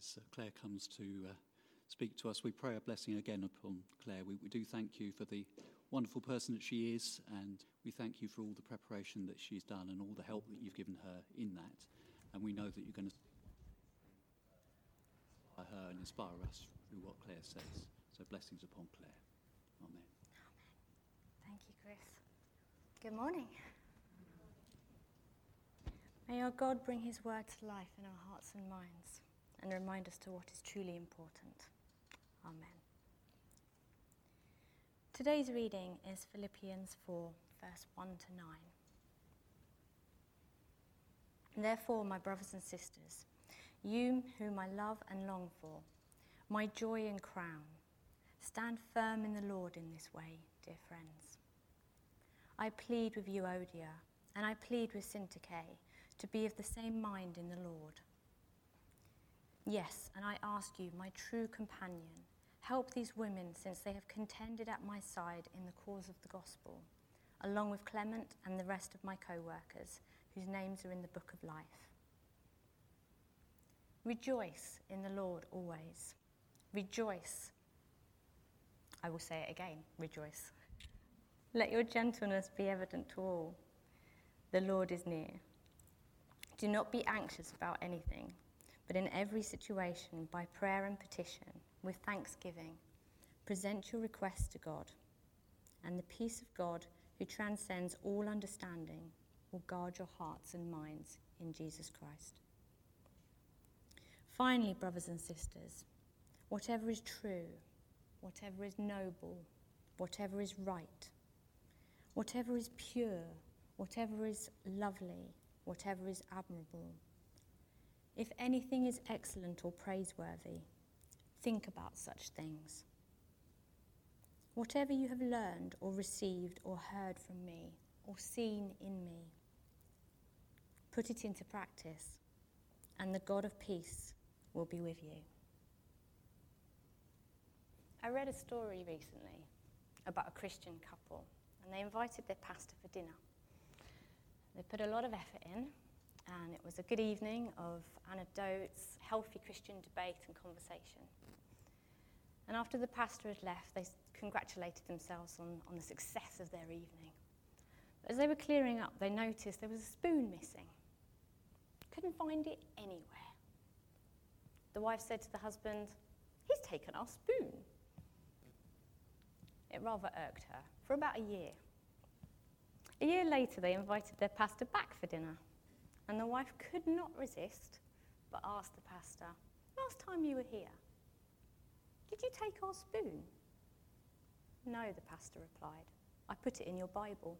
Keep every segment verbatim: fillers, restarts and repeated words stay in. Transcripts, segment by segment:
as uh, Claire comes to uh, speak to us, we pray a blessing again upon Claire. We, we do thank you for the wonderful person that she is, and we thank you for all the preparation that she's done and all the help that you've given her in that. And we know that you're going to inspire her and inspire us through what Claire says. So blessings upon Claire. Amen. Amen. Thank you, Chris. Good morning. May our God bring his word to life in our hearts and minds and remind us to what is truly important. Amen. Today's reading is Philippians four, verse one to nine. Therefore, my brothers and sisters, you whom I love and long for, my joy and crown, stand firm in the Lord in this way, dear friends. I plead with Euodia, and I plead with Syntyche, to be of the same mind in the Lord. Yes, and I ask you, my true companion, help these women, since they have contended at my side in the cause of the gospel, along with Clement and the rest of my co-workers, whose names are in the book of life. Rejoice in the Lord always. Rejoice. I will say it again, rejoice. Let your gentleness be evident to all. The Lord is near. Do not be anxious about anything, but in every situation, by prayer and petition, with thanksgiving, present your requests to God, and the peace of God, who transcends all understanding, will guard your hearts and minds in Jesus Christ. Finally, brothers and sisters, whatever is true, whatever is noble, whatever is right, whatever is pure, whatever is lovely, whatever is admirable, if anything is excellent or praiseworthy, think about such things. Whatever you have learned or received or heard from me or seen in me, put it into practice, and the God of peace will be with you. I read a story recently about a Christian couple, and they invited their pastor for dinner. They put a lot of effort in, and it was a good evening of anecdotes, healthy Christian debate and conversation. And after the pastor had left, they congratulated themselves on, on the success of their evening. But as they were clearing up, they noticed there was a spoon missing. Couldn't find it anywhere. The wife said to the husband, "He's taken our spoon." It rather irked her for about a year. A year later, they invited their pastor back for dinner, and the wife could not resist but asked the pastor, "Last time you were here, did you take our spoon?" "No," the pastor replied. "I put it in your Bible."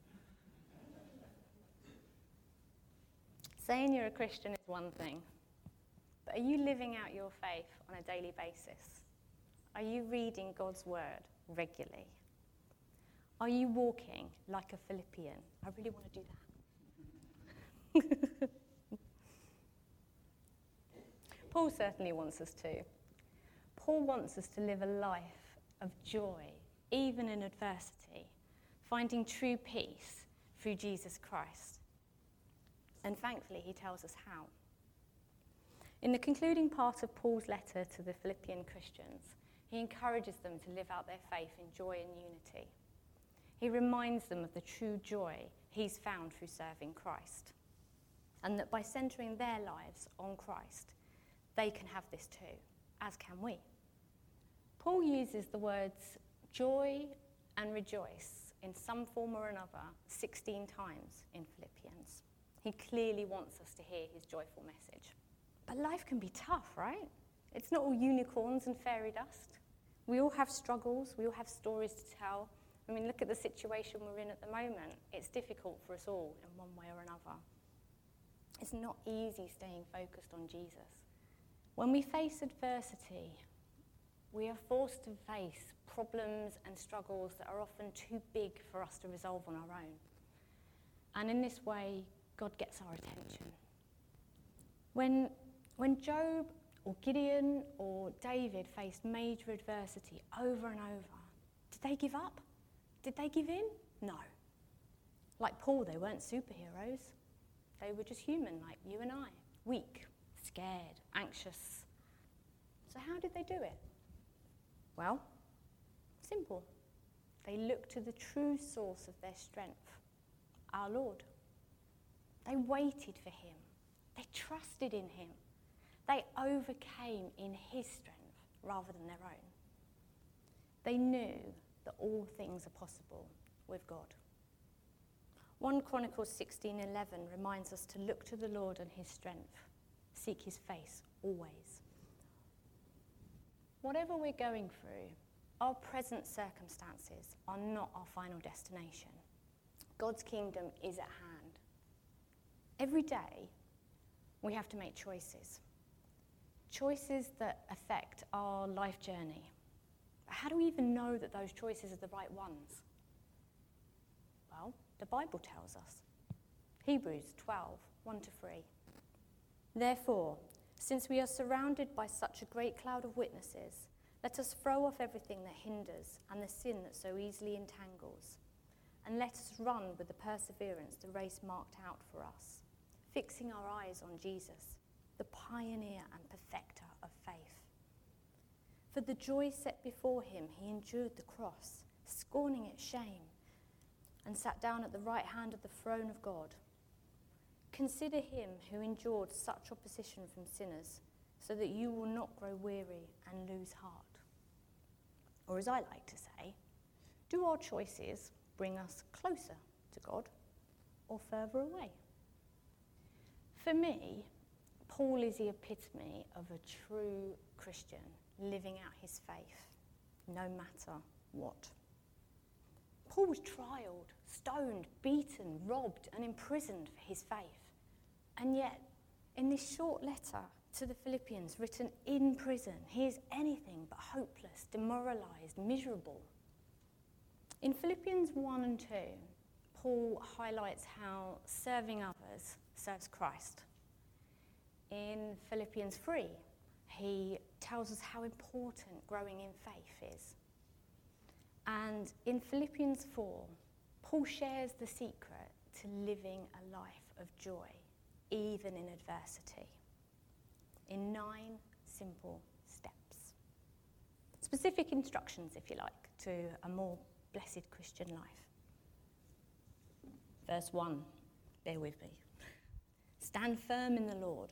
Saying you're a Christian is one thing, but are you living out your faith on a daily basis? Are you reading God's word regularly? Are you walking like a Philippian? I really want to do that. Paul certainly wants us to. Paul wants us to live a life of joy, even in adversity, finding true peace through Jesus Christ. And thankfully, he tells us how. In the concluding part of Paul's letter to the Philippian Christians, he encourages them to live out their faith in joy and unity. He reminds them of the true joy he's found through serving Christ, and that by centering their lives on Christ, they can have this too, as can we. Paul uses the words joy and rejoice in some form or another sixteen times in Philippians. He clearly wants us to hear his joyful message. But life can be tough, right? It's not all unicorns and fairy dust. We all have struggles, we all have stories to tell. I mean, look at the situation we're in at the moment. It's difficult for us all in one way or another. It's not easy staying focused on Jesus. When we face adversity, we are forced to face problems and struggles that are often too big for us to resolve on our own. And in this way, God gets our attention. When, when Job or Gideon or David faced major adversity over and over, did they give up? Did they give in? No. Like Paul, they weren't superheroes. They were just human, like you and I. Weak, scared, anxious, So how did they do it? Well, simple. They looked to the true source of their strength, our Lord. They waited for him. They trusted in him. They overcame in his strength rather than their own. They knew that all things are possible with God. First Chronicles sixteen eleven reminds us to look to the Lord and his strength, seek his face always. Whatever we're going through, our present circumstances are not our final destination. God's kingdom is at hand. Every day, we have to make choices. Choices that affect our life journey. But how do we even know that those choices are the right ones? Well, the Bible tells us. Hebrews twelve, one to three. Therefore, since we are surrounded by such a great cloud of witnesses, let us throw off everything that hinders and the sin that so easily entangles, and let us run with the perseverance the race marked out for us, fixing our eyes on Jesus, the pioneer and perfecter of faith. For the joy set before him, he endured the cross, scorning its shame, and sat down at the right hand of the throne of God. Consider him who endured such opposition from sinners, so that you will not grow weary and lose heart. Or as I like to say, do our choices bring us closer to God or further away? For me, Paul is the epitome of a true Christian living out his faith, no matter what. Paul was trialed, stoned, beaten, robbed, and imprisoned for his faith. And yet, in this short letter to the Philippians, written in prison, he is anything but hopeless, demoralised, miserable. In Philippians one and two, Paul highlights how serving others serves Christ. In Philippians three, he tells us how important growing in faith is. And in Philippians four, Paul shares the secret to living a life of joy, even in adversity, in nine simple steps. Specific instructions, if you like, to a more blessed Christian life. Verse one, bear with me. Stand firm in the Lord.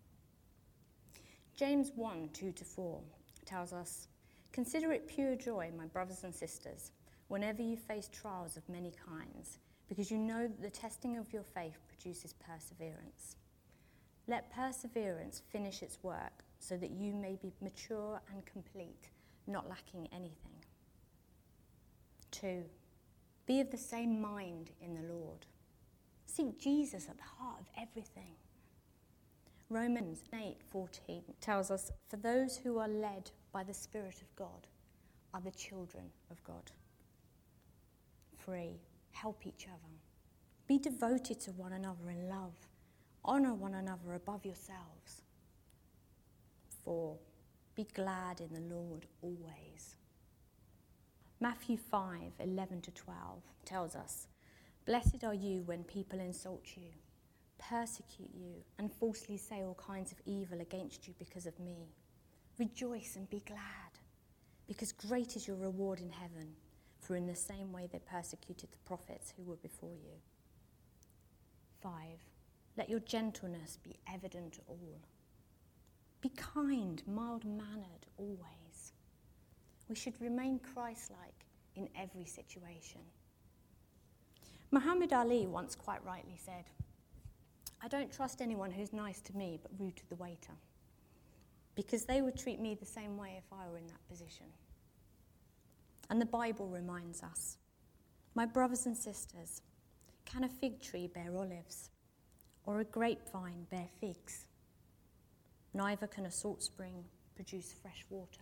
James one, two to four tells us, consider it pure joy, my brothers and sisters, whenever you face trials of many kinds, because you know that the testing of your faith produces perseverance. Let perseverance finish its work, so that you may be mature and complete, not lacking anything. Two, be of the same mind in the Lord. Seek Jesus at the heart of everything. Romans eight fourteen tells us, for those who are led by the Spirit of God are the children of God. Three, help each other. Be devoted to one another in love. Honour one another above yourselves. Four, be glad in the Lord always. Matthew five eleven to twelve tells us, blessed are you when people insult you, persecute you, and falsely say all kinds of evil against you because of me. Rejoice and be glad, because great is your reward in heaven, for in the same way they persecuted the prophets who were before you. Five, let your gentleness be evident to all. Be kind, mild-mannered always. We should remain Christ-like in every situation. Muhammad Ali once quite rightly said, I don't trust anyone who's nice to me but rude to the waiter, because they would treat me the same way if I were in that position. And the Bible reminds us, my brothers and sisters, can a fig tree bear olives, or a grapevine bear figs? Neither can a salt spring produce fresh water.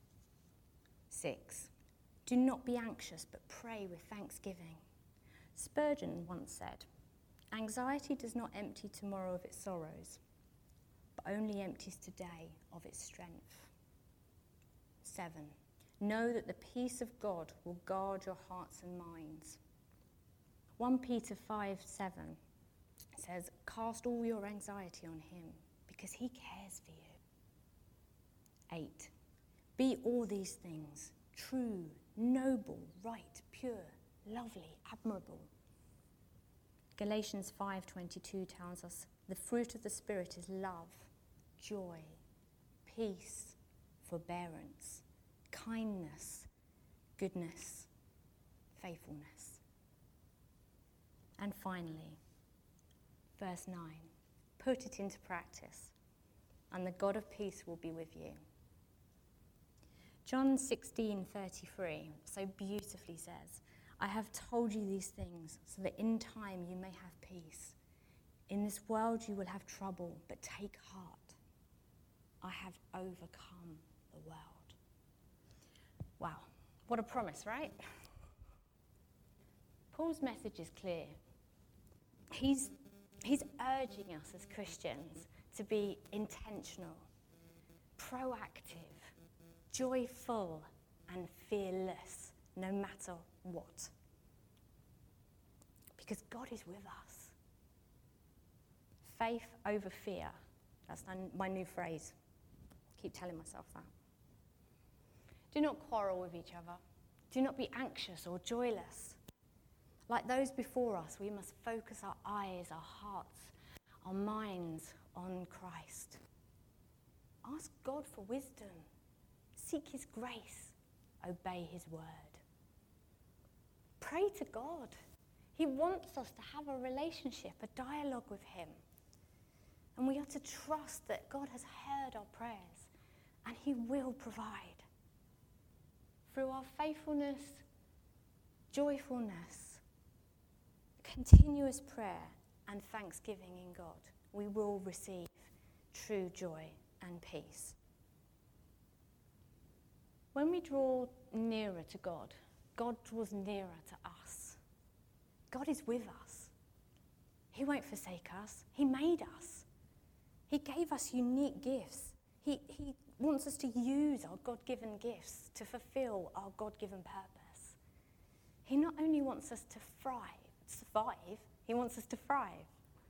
Six, do not be anxious, but pray with thanksgiving. Spurgeon once said, anxiety does not empty tomorrow of its sorrows, but only empties today of its strength. Seven, know that the peace of God will guard your hearts and minds. First Peter five seven says, cast all your anxiety on him, because he cares for you. eight. Be all these things, true, noble, right, pure, lovely, admirable. Galatians five twenty-two tells us the fruit of the Spirit is love, joy, peace, forbearance, kindness, goodness, faithfulness. And finally, verse nine, put it into practice, and the God of peace will be with you. John sixteen thirty-three so beautifully says, I have told you these things so that in time you may have peace. In this world you will have trouble, but take heart. I have overcome the world. Wow, what a promise, right? Paul's message is clear. He's, he's urging us as Christians to be intentional, proactive, joyful, and fearless, no matter what. Because God is with us. Faith over fear. That's my new phrase. Keep telling myself that. Do not quarrel with each other. Do not be anxious or joyless. Like those before us, we must focus our eyes, our hearts, our minds on Christ. Ask God for wisdom. Seek his grace. Obey his word. Pray to God. He wants us to have a relationship, a dialogue with him. And we are to trust that God has heard our prayers and he will provide. Through our faithfulness, joyfulness, continuous prayer, and thanksgiving in God, we will receive true joy and peace. When we draw nearer to God, God draws nearer to us. God is with us. He won't forsake us. He made us. He gave us unique gifts. He, he wants us to use our God-given gifts to fulfill our God-given purpose. He not only wants us to thrive, survive, he wants us to thrive.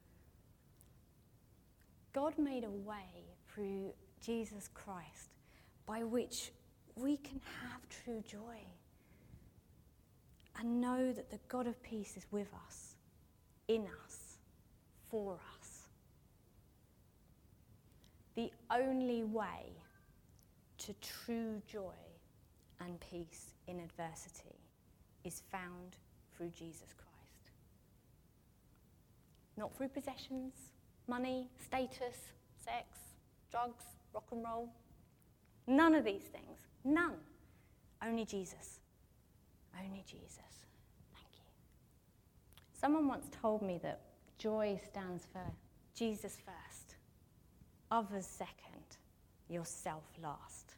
God made a way through Jesus Christ by which we can have true joy and know that the God of peace is with us, in us, for us. The only way to true joy and peace in adversity is found through Jesus Christ. Not through possessions, money, status, sex, drugs, rock and roll. None of these things. None. Only Jesus. Only Jesus. Thank you. Someone once told me that joy stands for Jesus first, others second, yourself last.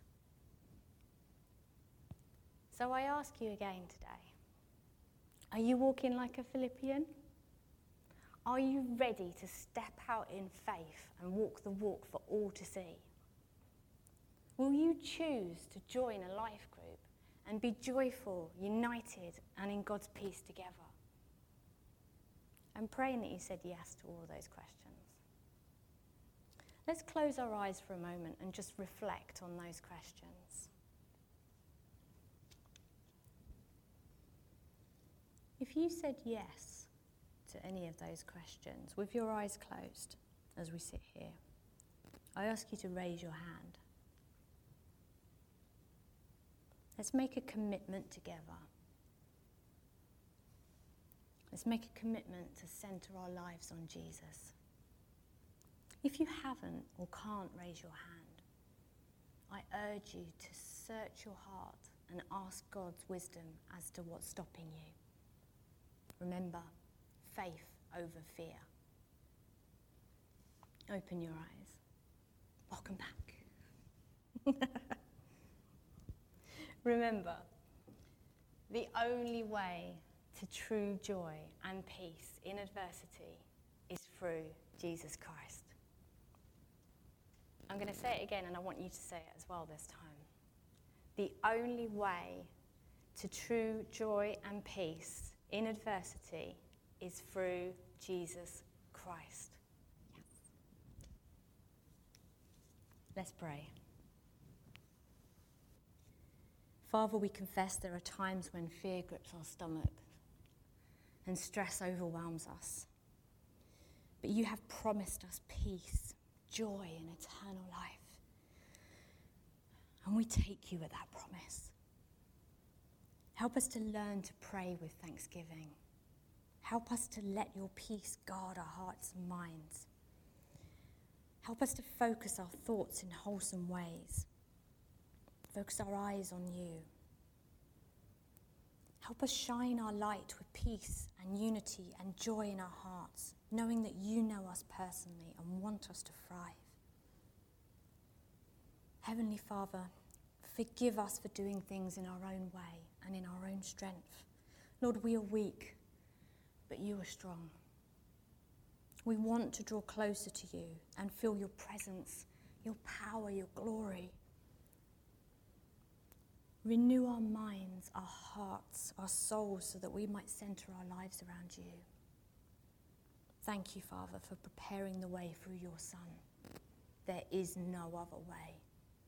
So I ask you again today, are you walking like a Philippian? Are you ready to step out in faith and walk the walk for all to see? Will you choose to join a life group and be joyful, united, and in God's peace together? I'm praying that you said yes to all of those questions. Let's close our eyes for a moment and just reflect on those questions. If you said yes to any of those questions, with your eyes closed as we sit here, I ask you to raise your hand. Let's make a commitment together. Let's make a commitment to center our lives on Jesus. If you haven't or can't raise your hand, I urge you to search your heart and ask God's wisdom as to what's stopping you. Remember, faith over fear. Open your eyes. Welcome back. Remember, the only way to true joy and peace in adversity is through Jesus Christ. I'm going to say it again, and I want you to say it as well this time. The only way to true joy and peace in adversity is through Jesus Christ. Yes. Let's pray. Father, we confess there are times when fear grips our stomach and stress overwhelms us. But you have promised us peace, joy, and eternal life. And we take you at that promise. Help us to learn to pray with thanksgiving. Help us to let your peace guard our hearts and minds. Help us to focus our thoughts in wholesome ways. Focus our eyes on you. Help us shine our light with peace and unity and joy in our hearts, knowing that you know us personally and want us to thrive. Heavenly Father, forgive us for doing things in our own way and in our own strength. Lord, we are weak, but you are strong. We want to draw closer to you and feel your presence, your power, your glory. Renew our minds, our hearts, our souls, so that we might centre our lives around you. Thank you, Father, for preparing the way through your Son. There is no other way.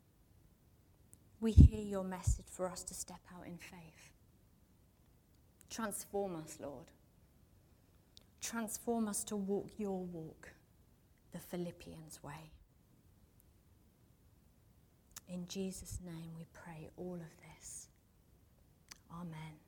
We hear your message for us to step out in faith. Transform us, Lord. Transform us to walk your walk, the Philippians way. In Jesus' name we pray all of this. Amen.